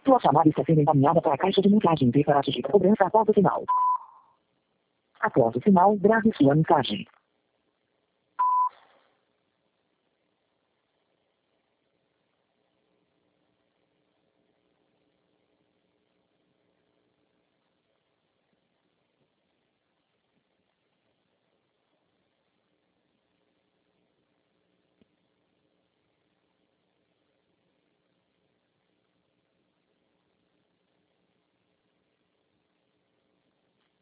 Sua chamada está sendo encaminhada para a caixa de mensagem preparativa de cobrança após o sinal. Após o sinal, grave sua mensagem.